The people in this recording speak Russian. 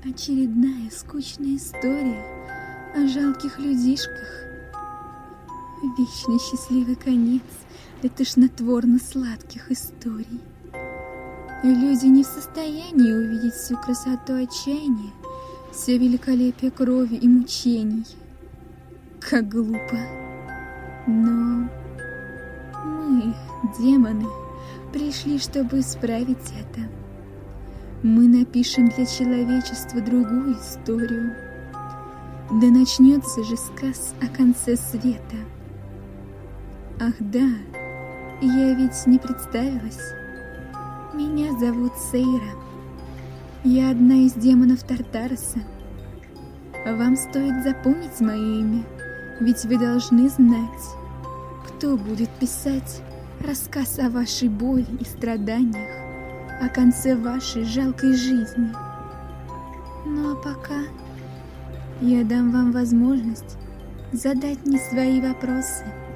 Очередная скучная история о жалких людишках. Вечно счастливый конец для тошнотворно-сладких историй. Люди не в состоянии увидеть всю красоту отчаяния, все великолепие крови и мучений. Как глупо. Но мы, демоны, пришли, чтобы исправить это. Мы напишем для человечества другую историю. Да начнется же сказ о конце света. Ах да, я ведь не представилась. Меня зовут Сейра. Я одна из демонов Тартароса. Вам стоит запомнить мое имя, ведь вы должны знать, кто будет писать рассказ о вашей боли и страданиях, о конце вашей жалкой жизни. Ну а пока я дам вам возможность задать мне свои вопросы.